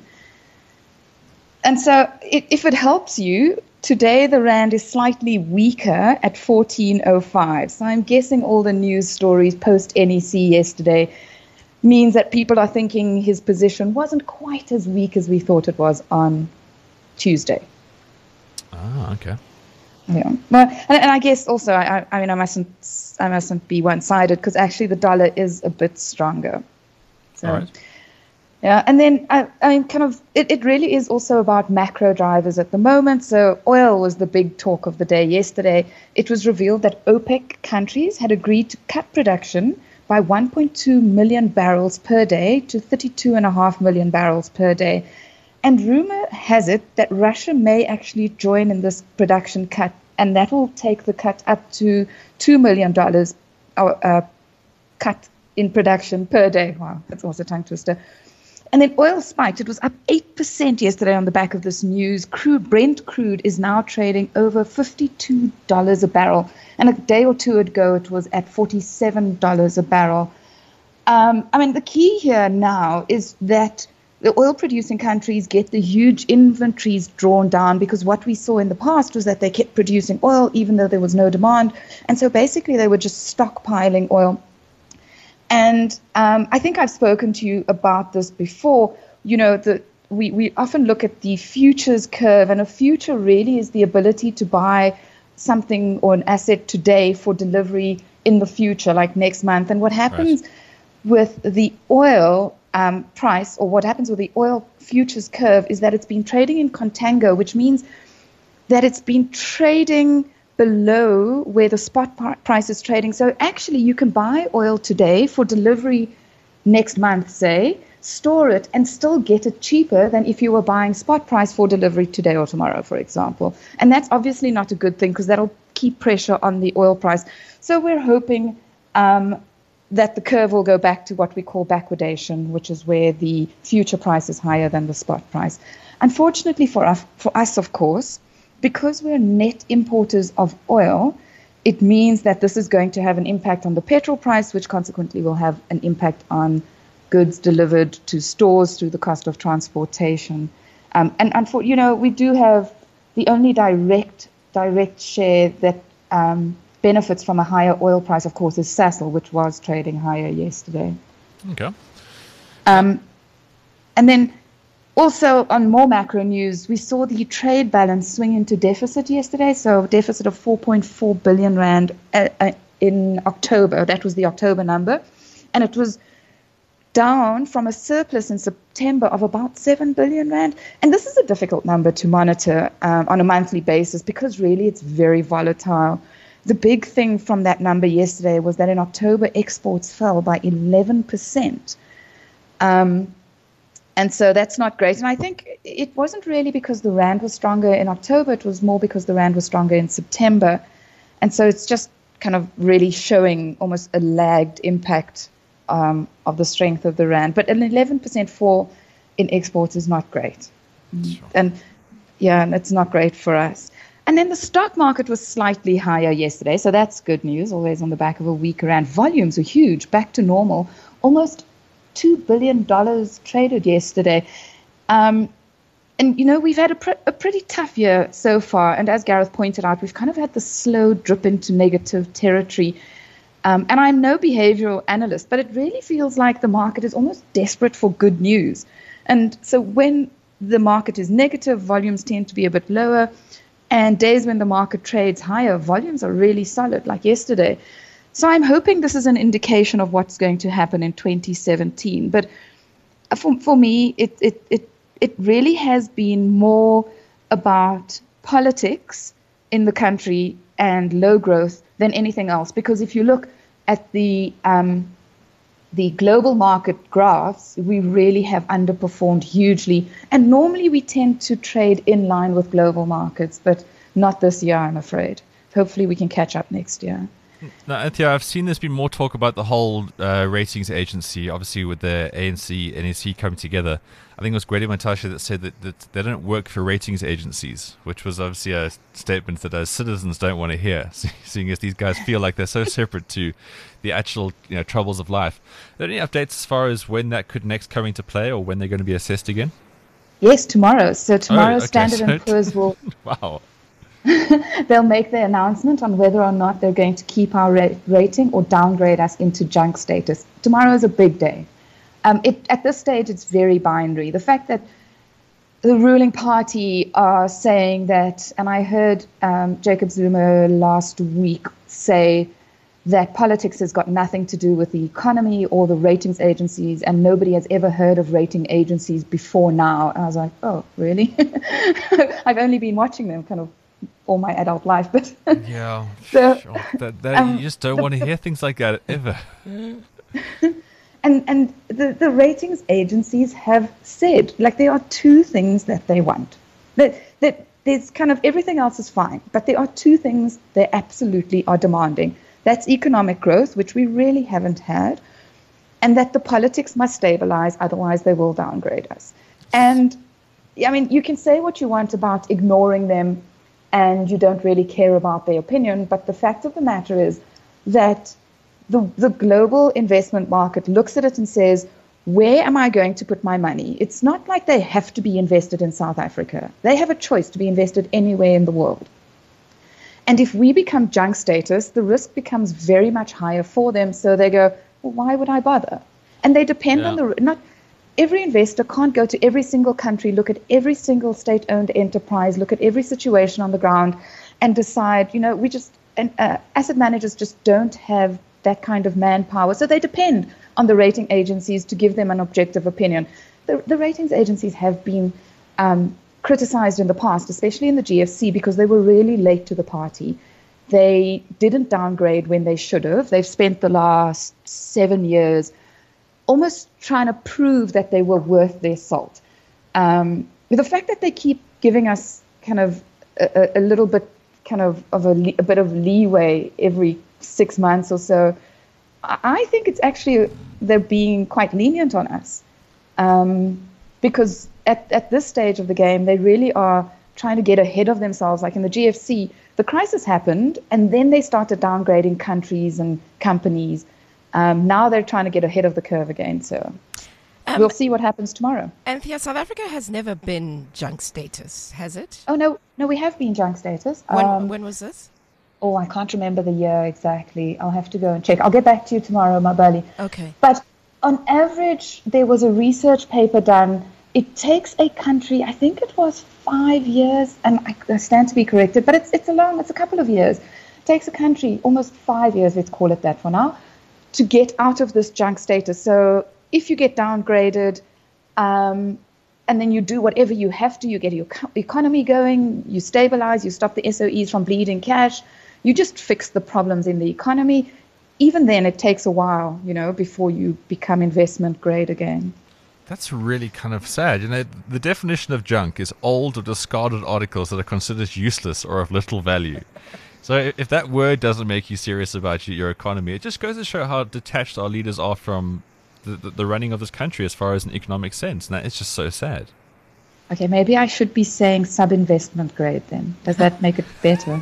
And so, it, if it helps you, today the rand is slightly weaker at fourteen oh five. So I'm guessing all the news stories post N E C yesterday means that people are thinking his position wasn't quite as weak as we thought it was on Tuesday. Ah, okay. Yeah. Well, and, and I guess also, I, I mean, I mustn't, I mustn't be one-sided because actually the dollar is a bit stronger. So, All right. yeah. And then I, I mean, kind of, it, it really is also about macro drivers at the moment. So oil was the big talk of the day yesterday. It was revealed that OPEC countries had agreed to cut production by one point two million barrels per day to thirty-two point five million barrels per day. And rumor has it that Russia may actually join in this production cut, and that will take the cut up to two million dollars uh, cut in production per day. Wow, that's also a tongue twister. And then oil spiked. It was up eight percent yesterday on the back of this news. Crude, Brent crude is now trading over fifty-two dollars a barrel. And a day or two ago, it was at forty-seven dollars a barrel. Um, I mean, the key here now is that the oil-producing countries get the huge inventories drawn down, because what we saw in the past was that they kept producing oil even though there was no demand. And so basically they were just stockpiling oil. And um, I think I've spoken to you about this before. You know, the, we, we often look at the futures curve, and a future really is the ability to buy something or an asset today for delivery in the future, like next month. And what happens right. with the oil um, price, or what happens with the oil futures curve, is that it's been trading in contango, which means that it's been trading below where the spot price is trading. So actually you can buy oil today for delivery next month, say, store it, and still get it cheaper than if you were buying spot price for delivery today or tomorrow, for example. And that's obviously not a good thing because that'll keep pressure on the oil price. So we're hoping um, that the curve will go back to what we call backwardation, which is where the future price is higher than the spot price. Unfortunately for us, for us, of course, because we're net importers of oil, it means that this is going to have an impact on the petrol price, which consequently will have an impact on goods delivered to stores through the cost of transportation. Um, and, and for, you know, we do have the only direct direct share that um, benefits from a higher oil price, of course, is Sasol, which was trading higher yesterday. Okay. Um, and then also on more macro news, we saw the trade balance swing into deficit yesterday, so a deficit of four point four billion rand uh, uh, in October. That was the October number. And it was down from a surplus in September of about seven billion rand. And this is a difficult number to monitor um, on a monthly basis because really it's very volatile. The big thing from that number yesterday was that in October, exports fell by eleven percent. Um, and so that's not great. And I think it wasn't really because the rand was stronger in October. It was more because the rand was stronger in September. And so it's just kind of really showing almost a lagged impact Um, of the strength of the rand. But an eleven percent fall in exports is not great. Sure. And yeah, and it's not great for us. And then the stock market was slightly higher yesterday, so that's good news, always on the back of a weaker rand. Volumes are huge, back to normal. Almost two billion dollars traded yesterday. Um, and, you know, we've had a, pr- a pretty tough year so far. And as Gareth pointed out, we've kind of had the slow drip into negative territory. Um, and I'm no behavioral analyst, but it really feels like the market is almost desperate for good news. And so when the market is negative, volumes tend to be a bit lower. And days when the market trades higher, volumes are really solid, like yesterday. So I'm hoping this is an indication of what's going to happen in twenty seventeen. But for, for me, it, it, it, it really has been more about politics in the country and low growth than anything else. Because if you look at the um, the global market graphs, we really have underperformed hugely. And normally we tend to trade in line with global markets, but not this year, I'm afraid. Hopefully we can catch up next year. Now, Anthea, I've seen there's been more talk about the whole uh, ratings agency, obviously with the A N C, N E C coming together. I think it was Gwede Mantashe that said that, that they don't work for ratings agencies, which was obviously a statement that as citizens don't want to hear, seeing as these guys feel like they're so separate to the actual, you know, troubles of life. Are there any updates as far as when that could next come into play or when they're going to be assessed again? Yes, tomorrow. So tomorrow, oh, okay. Standard so and Poor's will... wow. They'll make their announcement on whether or not they're going to keep our ra- rating or downgrade us into junk status. Tomorrow is a big day. Um, it, at this stage, it's very binary. The fact that the ruling party are saying that, and I heard um, Jacob Zuma last week say that politics has got nothing to do with the economy or the ratings agencies, and nobody has ever heard of rating agencies before now. And I was like, oh, really? I've only been watching them kind of all my adult life, but yeah, so, sure. that, that, um, you just don't the, want to hear things like that ever. And and the, the ratings agencies have said, like, there are two things that they want. That that there's kind of everything else is fine, but there are two things they absolutely are demanding. That's economic growth, which we really haven't had, and that the politics must stabilize, otherwise they will downgrade us. And I mean, you can say what you want about ignoring them and you don't really care about their opinion, but the fact of the matter is that the, the global investment market looks at it and says, where am I going to put my money? It's not like they have to be invested in South Africa. They have a choice to be invested anywhere in the world. And if we become junk status, the risk becomes very much higher for them. So they go, well, why would I bother? And they depend yeah. on the, not every investor can't go to every single country, look at every single state-owned enterprise, look at every situation on the ground and decide, you know, we just, and uh, asset managers just don't have that kind of manpower. So they depend on the rating agencies to give them an objective opinion. The, the ratings agencies have been um, criticized in the past, especially in the G F C, because they were really late to the party. They didn't downgrade when they should have. They've spent the last seven years almost trying to prove that they were worth their salt. Um, with the fact that they keep giving us kind of a, a little bit kind of, of a, a bit of leeway every six months or so, I think it's actually they're being quite lenient on us. Um, because at, at this stage of the game, they really are trying to get ahead of themselves. Like in the G F C, the crisis happened, and then they started downgrading countries and companies. Um, now they're trying to get ahead of the curve again. So um, we'll see what happens tomorrow. Anthea, South Africa has never been junk status, has it? Oh, no, no, we have been junk status. When, um, when was this? Oh, I can't remember the year exactly. I'll have to go and check. I'll get back to you tomorrow, Mabali. Okay. But on average, there was a research paper done. It takes a country, I think it was five years, and I, I stand to be corrected, but it's it's a long, it's a couple of years. It takes a country almost five years, let's call it that for now, to get out of this junk status. So if you get downgraded, um, and then you do whatever you have to, you get your co- economy going, you stabilize, you stop the S O Es from bleeding cash, you just fix the problems in the economy. Even then, it takes a while, you know, before you become investment grade again. That's really kind of sad. You know, the definition of junk is old or discarded articles that are considered useless or of little value. So if that word doesn't make you serious about your economy, it just goes to show how detached our leaders are from the, the, the running of this country as far as an economic sense. And that it's just so sad. Okay, maybe I should be saying sub-investment grade then. Does that make it better?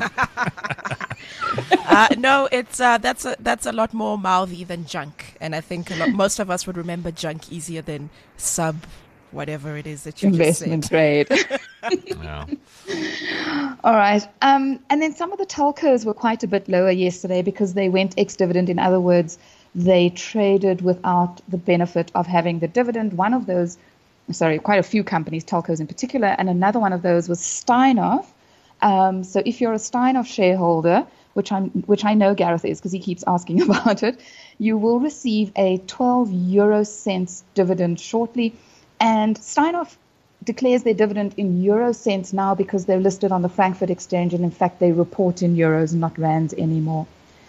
uh, no, it's uh, that's a that's a lot more mouthy than junk, and I think a lot, most of us would remember junk easier than sub, whatever it is that you investment just said. grade. Yeah. All right, um, and then some of the telcos were quite a bit lower yesterday because they went ex-dividend. In other words, they traded without the benefit of having the dividend. One of those. Sorry, quite a few companies, telcos in particular, and another one of those was Steinhoff. Um, so if you're a Steinhoff shareholder, which I'm, which I know Gareth is because he keeps asking about it, you will receive a twelve euro cents dividend shortly. And Steinhoff declares their dividend in euro cents now because they're listed on the Frankfurt Exchange, and in fact they report in euros, not rands anymore.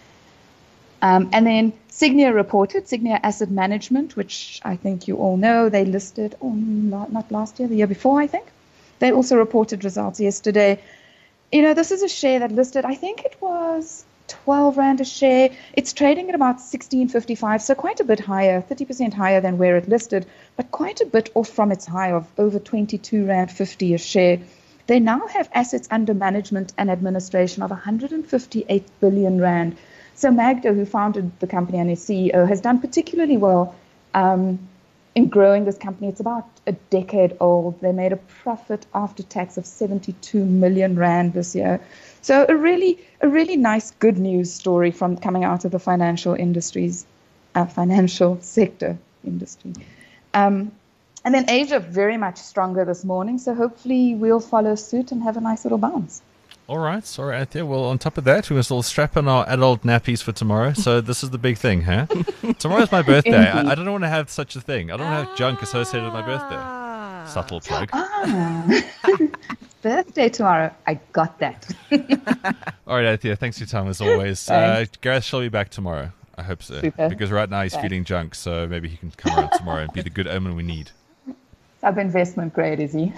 Um, and then Signia reported, Signia Asset Management, which I think you all know, they listed, oh, not last year, the year before, I think. They also reported results yesterday. You know, this is a share that listed, I think it was twelve rand a share. It's trading at about sixteen fifty-five, so quite a bit higher, thirty percent higher than where it listed, but quite a bit off from its high of over twenty-two rand fifty a share. They now have assets under management and administration of one hundred fifty-eight billion rand. So Magda, who founded the company and is C E O, has done particularly well um, in growing this company. It's about a decade old. They made a profit after tax of seventy-two million rand this year. So a really, a really nice good news story from coming out of the financial industries, uh, financial sector industry. Um, and then Asia very much stronger this morning. So hopefully we'll follow suit and have a nice little bounce. All right, sorry out there. Well, on top of that, we must all strap on our adult nappies for tomorrow. So this is the big thing, huh? Tomorrow's my birthday. I, I don't want to have such a thing. I don't want to have junk associated with my birthday. Subtle plug. Ah, birthday tomorrow. I got that. All right, Anthea, thanks for your time as always. Uh, Gareth shall be back tomorrow. I hope so. Super. Because right now he's Thanks. feeling junk, so maybe he can come around tomorrow and be the good omen we need. Sub-investment grade, is he?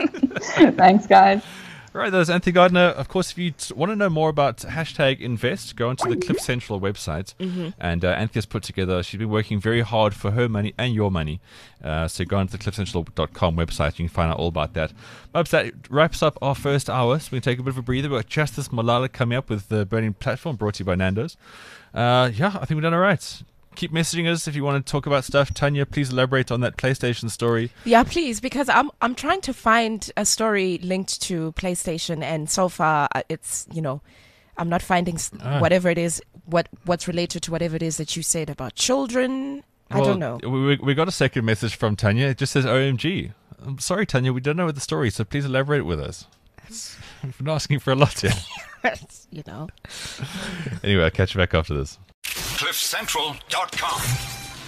Thanks, guys. Right, that was Anthea Gardner. Of course, if you t- want to know more about hashtag invest, go onto the Cliff Central website. Mm-hmm. And uh, Anthea's put together, she's been working very hard for her money and your money. Uh, so go onto the cliff central dot com website. You can find out all about that. But that wraps up our first hour. So we can take a bit of a breather. We've got Justice Malala coming up with the Burning Platform, brought to you by Nando's. Uh, yeah, I think we've done all right. Keep messaging us if you want to talk about stuff. Tanya, please elaborate on that PlayStation story. Yeah, please, because I'm I'm trying to find a story linked to PlayStation, and so far uh, it's, you know, I'm not finding s- Ah. whatever it is, what what's related to whatever it is that you said about children. I Well, don't know. We, we got a second message from Tanya. It just says O M G. I'm sorry, Tanya, we don't know the story, so please elaborate with us. We've been asking for a lot here. You know. Anyway, I'll catch you back after this. cliff central dot com